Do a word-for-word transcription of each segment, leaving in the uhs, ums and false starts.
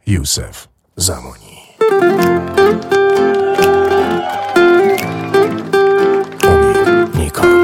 یوسف زمانی. امید نیکان.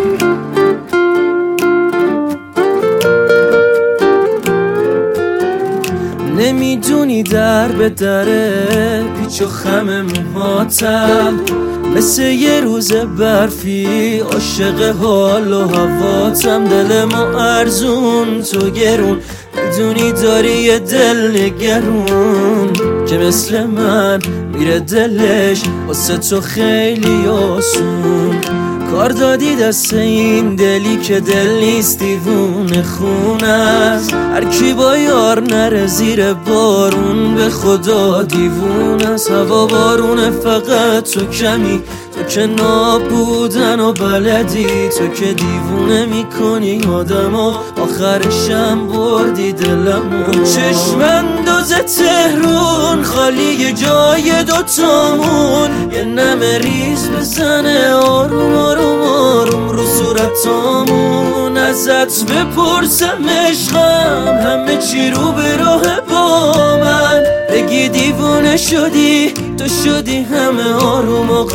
نمیدونی در به دره پیچ و خم موهاتم، مثل یه روز برفی عاشق حال و هواتم. دل ما ارزون تو گرون، میدونی داری یه دل نگرون که مثل من میره دلش واسه تو خیلی آسون. کار دادی دست این دلی که دل نیست دیوونه خونه است. هر کی با یار نره زیر بارون به خدا دیوونه است. هوا بارونه فقط تو کمی، تو که نابودن و بلدی، تو که دیوونه میکنی آدمو، آخرشم بردی دلمو. چشم انداز تهرون خالی جای دوتامون، یه نمه ریز بزنه آروم آروم آروم رو صورتامون. ازت بپرسم عشقم همه چی رو به راه با من، بگی دیوونه شدی تو شدی همه آروم و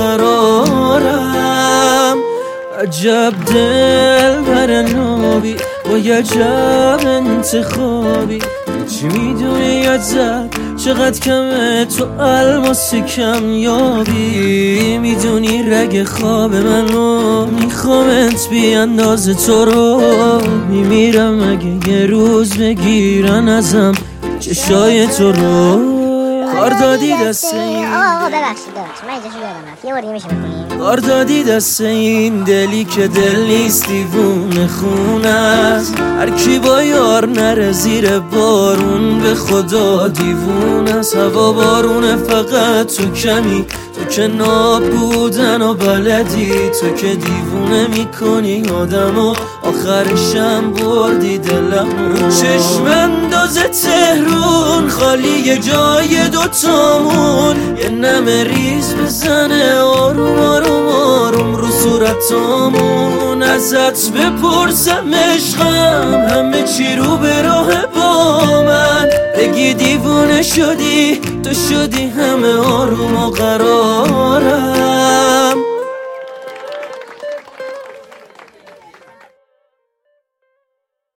قرارم. عجب دل بر نابی با عجب انتخابی، چی میدونی ازت چقدر کمه تو الماس کم یابی. میدونی رگ خواب منو میخوامت بی اندازه تو رو، میمیرم اگه یه روز بگیرن ازم چشای تو رو. کار دادی دست این آقا آقا ببخشید ببخشید من اینجاشو یادم رفت، یه بار دیگه میشه بکنیم؟ کار دادی دست این دلی که دل نیست دیوونه خونه است. هر کی با یار نره زیر بارون به خدا دیوونه است. هوا بارونه فقط تو کمی، تو که نابودن و بلدی، تو که دیوونه میکنی آدمو، آخرشم بردی دلمو. چشم انداز تهرون خالی جای دوتامون، یه نمه ریز بزنه آروم آروم آروم رو صورتامون. ازت بپرسم عشقم همه چی رو به راه با من، بگی دیوونه شدی تو شدی همه آروم و قرارم.